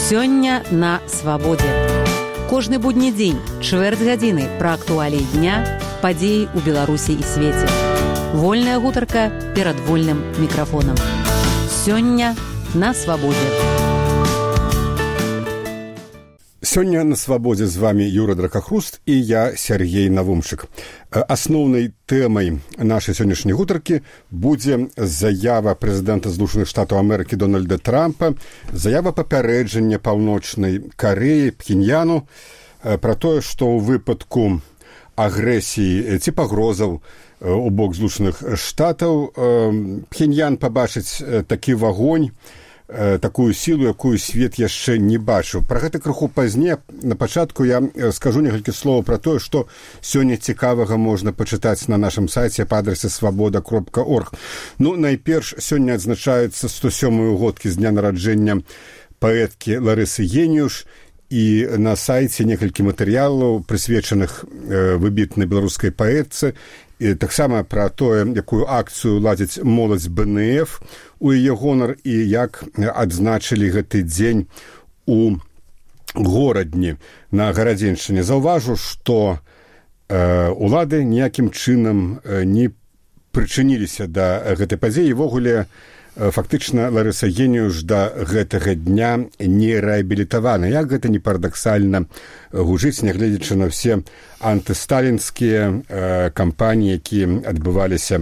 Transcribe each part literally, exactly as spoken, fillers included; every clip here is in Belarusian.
Сёння на свабодзе. Кожны будні дзень, чвэрць гадзіны пра актуаліі дня, падзеі ў Беларусі і свеце. Вольная гутарка перад вольным мікрафонам. Сёння на свабодзе. Сёння на свабодзе з вами Юра Дракахруст і я, Сергей Навумчык. Асноўнай тэмай нашай сённяшняй гутаркі будзе заява прэзідэнта Злучаных Штатаў Амерыкі Дональда Трампа, заява папярэджання Паўночнай Карэі, Пхеньяну пра тое, што ў выпадку агрэсіі ці пагрозаў у бок Злучаных Штатаў Пхеньян пабачыць такі вагонь, такую сілу, якую свет яшчэ не бачыў. Пра гэта крыху пазней. На пачатку я скажу некалькі словаў пра тое, што сёння цікавага можна пачытаць на нашым сайце па адрасе свабода кропка орг. Ну, найперш, сёння адзначаецца сто сёмыя годкі з дня нараджэння паэткі Ларысы Геніюш, і на сайце некалькі матэрыялаў, прысвечаных выбітнай беларускай паэтцы, і таксама пра тое, якую акцыю ладзіць моладзь бэ эн эф у яе гонар і як адзначылі гэты дзень у горадні на Гарадзеншчыне. Заўважу, што э, улады ніякім чынам не прычыніліся да гэтай падзеі. Ввогуле, фактычна Ларыса Геніюш да гэтага дня не рэабілітавана. Як гэта не парадаксальна гучыць, нягледзячы на ўсе антысталінскія э, кампаніі, якія адбываліся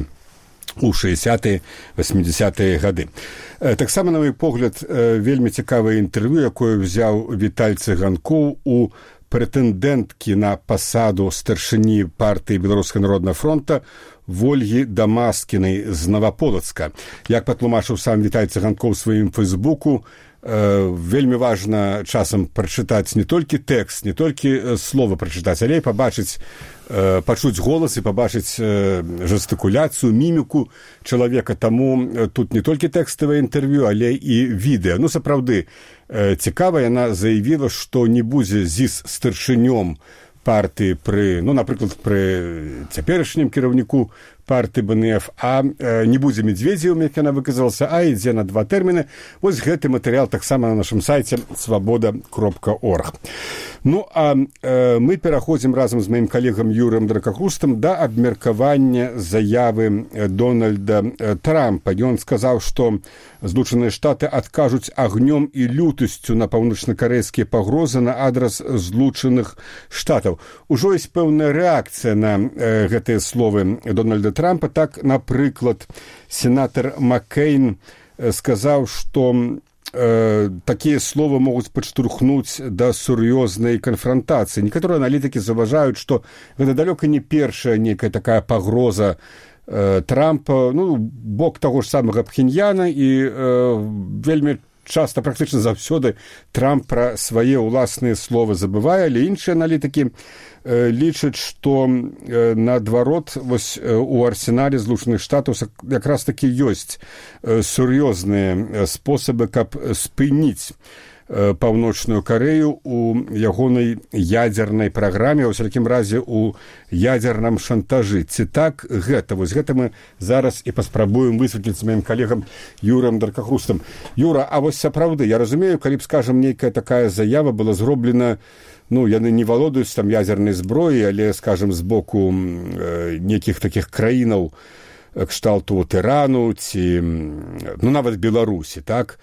у шэсцятыя васьмідзясятыя гады. Э, таксама, на мой погляд, э, вельмі цікавае інтэрв'ю, якое ўзяў Віталь Цыганкоў у прэтэндэнткі на пасаду старшыні партыі Беларускага народнага фронта Вольгі Дамаскінай з Наваполацка. Як патлумачыў сам Віталь Цыганкоў у сваім фэйсбуку, э, вельмі важна часам прачытаць не толькі тэкст, не толькі слова прачытаць, але і пабачыць, э, пачуць голас і пабачыць э, жестыкуляцыю, міміку чалавека. Таму тут не толькі тэкставае інтэрв'ю, але і відэа. Ну, сапраўды, э, цікава, яна заявіла, што не будзе зіс старшынём партыі пры, ну, напрыклад, пры цяперашнім кіраўніку партыі бэ эн эф, а э, не будзе Медведзевым, як яна выказалася, а ідзе на два тэрміны. Вось гэты матэрыял таксама на нашым сайце свабода кропка орг. Ну, а э, мы пераходзім разам з маім калегам Юрам Дракахрустам да абмеркавання заявы Дональда Трампа. Ён сказаў, што Злучаныя Штаты адкажуць агнём і лютасцю на паўночнакарэйскія пагрозы на адрас Злучаных Штатаў. Ужо ёсць пэўная рэакцыя на э, гэтыя словы Дональда Трампа. Так, напрыклад, сенатар Маккейн сказаў, што э, такія словы могуць падштурхнуць да сур'ёзнай канфрантацыі. Некаторыя аналітыкі заўважаюць, што гэта далёка не першая нейкая такая пагроза э, Трампа, ну, бок таго ж самага Пхеньяна, і э, вельмі часта, практычна заўсёды, Трамп пра свае ўласныя словы забывае, але іншыя аналітыкі э, лічаць, што э, наадварот, вось э, у арсенале Злучаных Штатаў якраз такі ёсць э, сур'ёзныя спосабы, каб спыніць э, Паўночную Карэю у ягонай ядзернай праграме, у усялякім разе у ядзерным шантажы. Ці так гэта? Вось гэта мы зараз і паспрабуем высветліць з маім калегам Юрам Дракахрустам. Юра, а вось сапраўды, я разумею, калі б, скажам, нейкая такая заява была зроблена, ну, яны не валодаюць там ядзернай зброі, але, скажам, з боку э, нейкіх такіх краінаў кшталту Ірану ці, ну, нават Беларусі, так?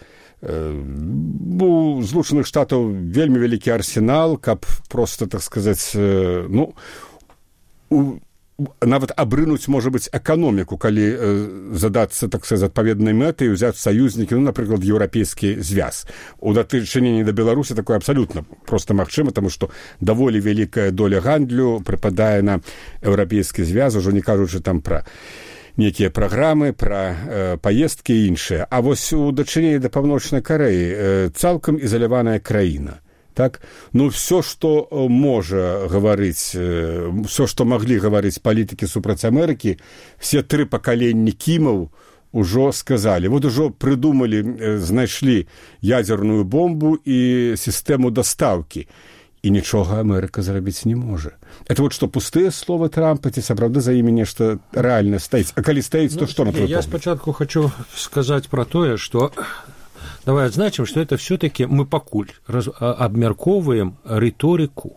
У Злучаных Штатаў вельмі вялікі арсенал, каб проста, так сказаць, ну, у, нават абрынуць, можа быць, эканоміку, калі э, задацца, так сказаць, адпаведнай мэтай і ўзяць саюзнікі, ну, напрыклад, еўрапейскі звяз. У датычыненні да Беларусі такое абсалютна проста магчыма, таму што даволі вялікая доля гандлю прыпадае на еўрапейскі звяз, ужо не кажучы там пра нейкія праграмы, пра э, паездкі і іншыя. А вось у дачыненні да Паўночнай Карэі э, цалкам ізаляваная краіна. Так? Ну, все, што можа гаварыць, все, што маглі гаварыць палітыкі супраць Амерыкі, все тры пакаленні Кімаў ужо сказалі. Вот ужо прыдумалі, знайшлі ядзерную бомбу і сістэму дастаўкі. І нічога Амерыка зрабіць не можа. Это вот што, пустыя словы Трампа, ці сапраўды за імі нешта рэальна стаіць? А калі стаіць, то ну, што на твой Я погляд? спачатку хочу сказаць пра тое, што давай отзначим, что это все-таки мы покуль раз, обмярковываем риторику.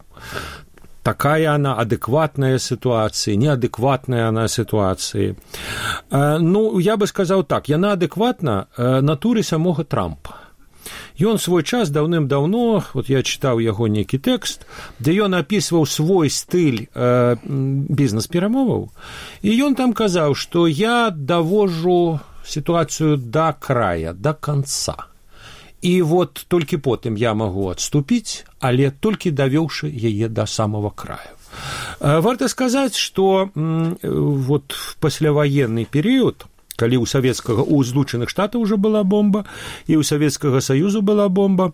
Такая она адекватная ситуация, неадекватная она ситуация. Ну, я бы сказал так, яна адекватна натуры самого Трампа. Ён свой час даўным-даўно, вот я чытаў яго нейкі тэкст, дзе ён апісваў свой стыль э, бізнес-перамоваў, і ён там казаў, што я давожу сітуацыю да края, да канца. І вот толькі потым я магу адступіць, але толькі давёўшы яе да самого краю. Э, варта сказаць, што м, вот пасляваенны перыяд, калі ў савецкага у Злучаных Штатаў уже была бомба і ў Савецкага Саюзу была бомба,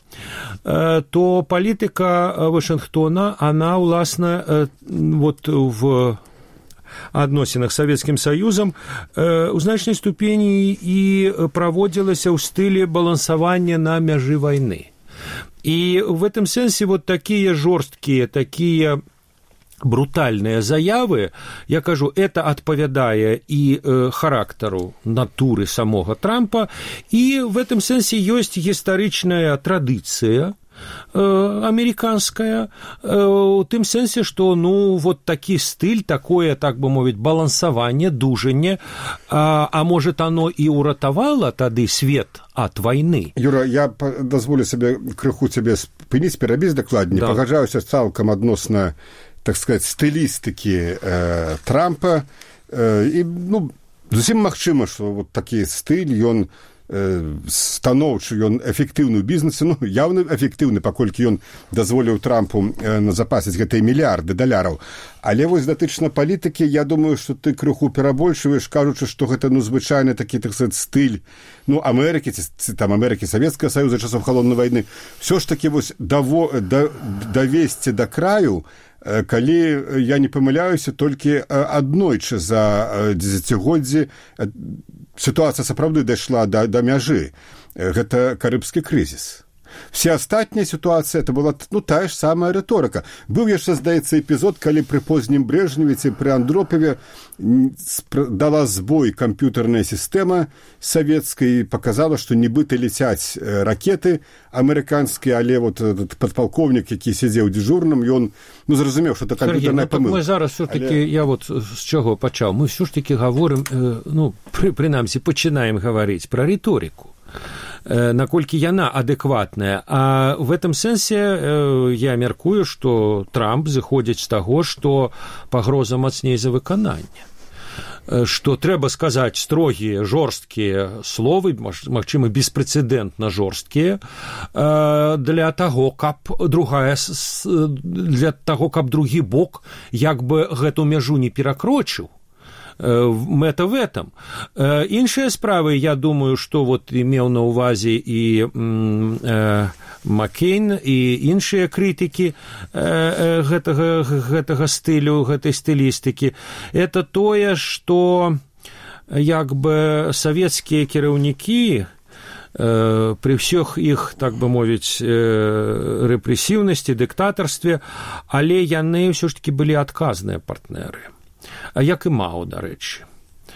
то палітыка Вашынгтона, она уласна вот в адносінах з Савецкім Саюзам у значнай ступені і праводзілася ў стылі балансавання на мяжы вайны. І в этом сэнсе вот такія жорсткія, такія брутальные заявы, я кажу, это адпавядае і э, характару натуры самого Трампа, і в этом сэнсе ёсць гістарычная традыцыя э, американская, э, у тым сэнсе, што, ну, вот такі стыль, такое, так бы мовіць, балансаванне, дужанне, а, а может, оно і ўратавала тады свет ад вайны. Юра, я дазволю сабе крыху цябе спыніць, перабіць дакладней, да. Пагаджаюся цалкам адносна, так сказать, стылістыкі э, Трампа. Э, і, ну, зусім магчыма, што вот такі стыль, ён э, станоўчы, ён эфектыўны ў бізнесе, ну, явна эфектыўны, паколькі ён дазволіў Трампу э, назапасіць гэтыя мільярды даляраў. Але вось датычна палітыкі, я думаю, што ты крыху перабольшваеш, кажучы, што гэта, ну, звычайны такі, так сказать, стыль, ну, Амерыкі, ці там Амерыкі, Савецкага Саюза, часов халоднай вайны. Всё ж такі вось даво, да, давесці да краю, калі я не памыляюся, толькі аднойчы за дзесяцігоддзі сітуацыя сапраўды дайшла да, да мяжы. Гэта карыбскі крызіс. Все астатнія сітуацыі, это была, ну, тая ж самая рыторыка. Быў яшчэ, здаецца, эпізод, калі пры познім Брежневе ці пры Андропаве дала збой камп'ютарная сістэма савецкая і паказала, што нібыта ляцяць ракеты амерыканскія, але вот этот падпалкоўнік, які сядзеў дзежурным, ён, ну, зразумеў, што это камп'ютарная памылка. Мы зараз все-таки, але... я вот з чаго пачаў, мы все ж таки говорим, ну, пры, прынамсі, пачынаем гаварыць пра рыторыку. Наколькі яна адэкватная. А в этом сэнсе я мяркую, што Трамп зыходзіць з таго, што пагроза мацней за выкананне. Што трэба сказаць строгія, жорсткія словы, магчыма, беспрэцэдэнтна жорсткія, для таго, каб другая, для таго, каб другі бок як бы гэту мяжу не перакрочыў. Мэта в этом. Іншыя справы, я думаю, што вот имеў на ўвазе і э, Маккейн, і іншыя крытыкі э, гэтага, гэтага стылю, гэтай стылістыкі. Это тое, што як бы савецкія кіраўнікі э, при ўсіх іх, так бы мовіць, э, рэпрэсіўнасці, дыктатарстве, але яны ўсё ж такі былі адказныя партнеры. Як і Мао, дарэчы,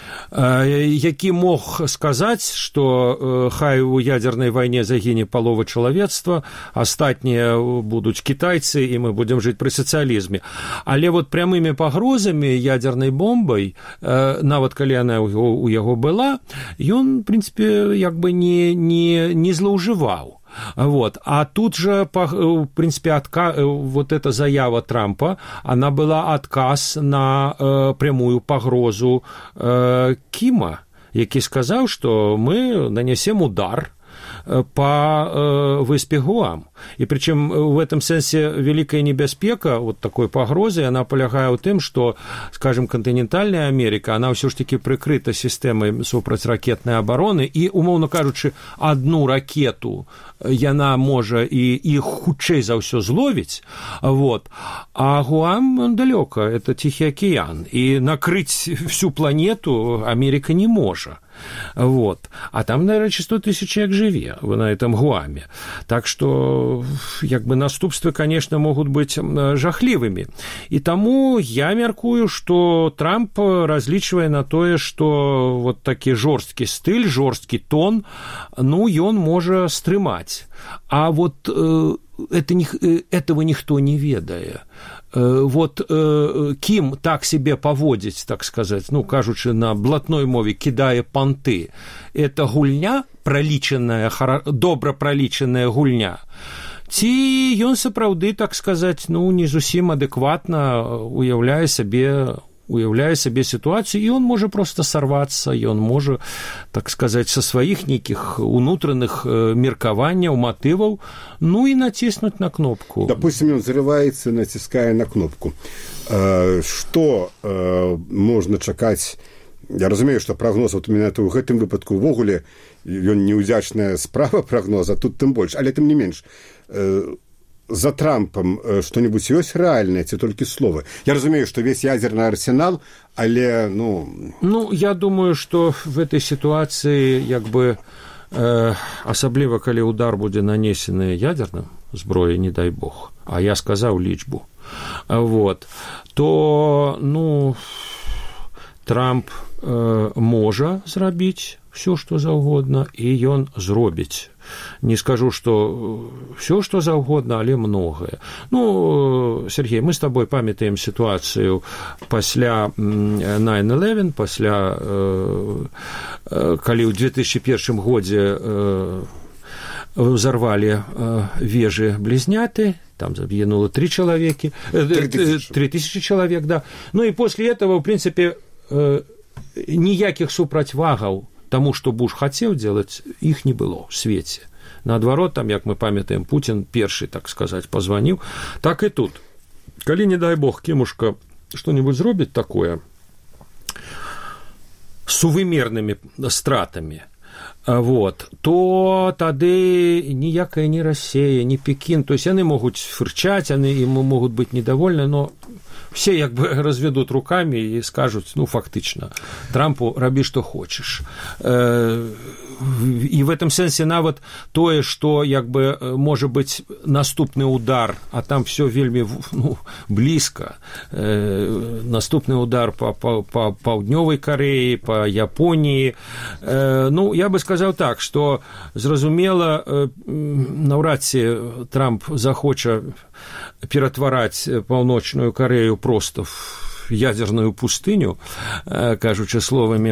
які мог сказаць, што хай у ядзернай вайне загіне палова чалавецтва, астатнія будуць кітайцы, і мы будзем жыць пры сацыялізме. Але вот прямымі пагрозамі ядзернай бомбай, нават калі яна ў яго была, ён, в прынцыпе, як бы не, не, не злоўжываў. Вот. А тут же, в принципе, отка... вот эта заява Трампа, она была отказ на э, прямую погрозу э, Кима, які сказал, что мы нанесем удар по э, выспе Гуам. И причем в этом сенсе великая небяспека вот такой погрозы, она полягае ў тым, что, скажем, континентальная Америка, она все ж таки прикрыта системой супрацьракетной обороны, и, умоўно кажучы, одну ракету яна можа и их хутчэй за ўсё зловіць, вот. А Гуам, он далёка, это Тихий океан, и накрыть всю планету Америка не можа. Вот. А там, наверное, сто тысяч человек живе на этом Гуаме. Так что, як бы, наступствы, конечно, могут быть жахливыми. И тому я мяркую, что Трамп, различивая на то, что вот такі жорсткі стыль, жорсткі тон, ну, ён можа стрымаць. А вот э, это, этого никто не ведае. Вот э, кім так себе поводить, так сказать, ну, кажучы на блатной мове, кидае понты, это гульня, пролічаная, добра пролічаная гульня, ці ён сапраўды, так сказать, ну, не зусім адэкватна уяўляе сабе уяўляе сабе сітуацыю, і он можа просто сорвацца, ён можа, так сказать, са сваіх нейкіх унутраных меркаванняў, матываў, ну і націснуць на кнопку. Допустим, он зарываецца, націскае на кнопку. Што можна чакаць? Я разумею, што прагноз вот менавіта ў гэтым выпадку ўвогуле ён неўдзячная справа прагноза, тут тым больш, але тым не менш. За Трампом что-нибудь есть реальное, ці только словы? Я разумею, что весь ядерный арсенал, але, ну... Ну, я думаю, что в этой ситуации, як бы, э, асабліва, калі удар будзе нанесены ядерным зброей, не дай бог, а я сказаў лічбу, вот, то, ну, Трамп э, можа зрабіць все, што заўгодна, і ён зробіць. Не скажу, что все, что заўгодна, але многое. Ну, Сергей, мы с тобой памятаем ситуацию пасля найн элевен, пасля, калі ў две тысячи первом годзе взорвали вежи близняты, там загинуло три человека, три тысячи человек, да. Ну и после этого, в принципе, ніякіх супрацьвагаў тому, что Буш хотел делать, их не было в свете. Наадварот, там, як мы памятаем, Путин перший, так сказать, позвонил. Так и тут. Калі, не дай бог, кемушка что-нибудь зробіць такое с увымерными стратами, вот, то тады ніякая не Россия, не Пекин, то есть яны могуць фырчаць, яны ему могут быть недовольны, но все як бы разведут руками и скажут, ну, фактично, Трампу рабі, что хочешь. И в этом сенсе нават тое, что як бы может быть наступный удар, а там все вельмі, ну, близко, наступный удар по, по, по Паўднёвай Кореі, по Японии, ну, я бы сказал так, что зразумела, наўрад ці Трамп захоча ператвараць Паўночную Корею просто в ядерную пустыню, кажучы словамі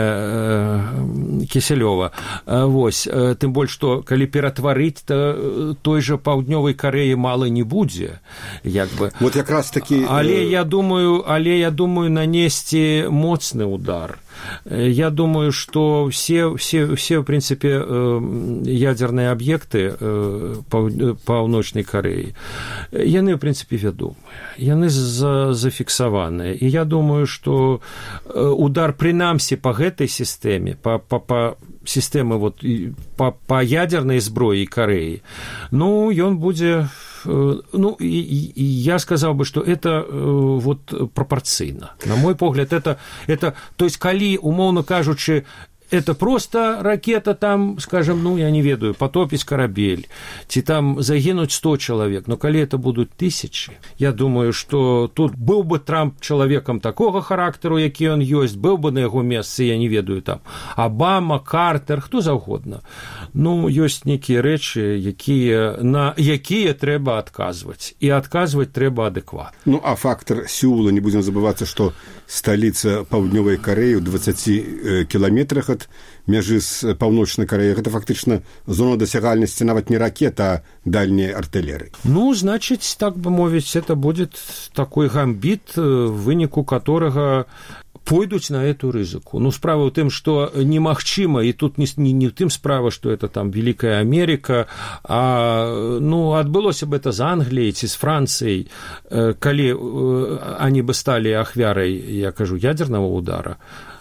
Кісялёва. Вось, тым больш, што калі ператварыць, то той жа Паўднёвай Карэі мала не будзе, як бы. Вот якраз такі... Але я думаю, але я думаю нанесці моцны удар. Я думаю, что все, все, все, в принципе, ядерные объекты Паўночнай Карэі, яны, в принципе, вядомыя, яны зафіксаваныя. И я думаю, что удар, прынамсі, по гэтай сістэме, по, по, по сістэме вот, по, по ядерной зброі Карэі, ну, ён будзе... Ну, и, и я сказал бы, что это вот пропорцийно. На мой погляд, это, это то есть, калі, умоўно кажучы, это просто ракета там, скажем, ну, я не ведаю, потопіць карабель, ці там загинуть сто человек, но калі это будут тысячи, я думаю, что тут был бы Трамп человеком такого характеру, які он ёсць, был бы на яго месцы, я не ведаю, там, Обама, Картер, хто заўгодна. Ну, ёсць нейкія рэчы, якія, на якія трэба адказваць, і адказваць трэба адэкватна. Ну, а фактор Сеула, не будем забываться, что столица Паўднёвай Карэі ў двадцати километрах от межы з Паўночнай Карэяй, это фактычна зона дасягальнасці нават не ракет, а дальняй артиллерии. Ну, значит, так бы мовіць, это будет такой гамбит, в выніку которого пойдуць на эту рызыку. Ну, справа ў тым, што немагчыма, і тут не, не, не в тым справа, што это там Великая Америка, а, ну, адбылося бы это з Англіяй ці з Францыяй, калі они бы стали ахвярай, я кажу, ядерного удара,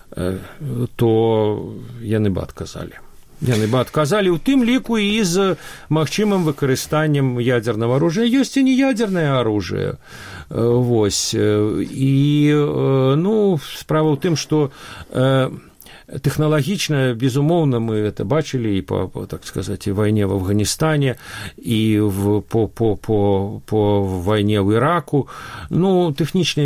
то яны бы адказалі. Яны бы адказалі ў тым ліку і з магчымым выкарыстаннем ядерного оружия. Ёсць і неядерное оружие. Вось. І, ну, справа ў тым, што Технологично, безумовно, мы это бачили и по, по, так сказать, и войне в Афганистане, и в, по, по, по, по войне в Ираку. Ну, технічні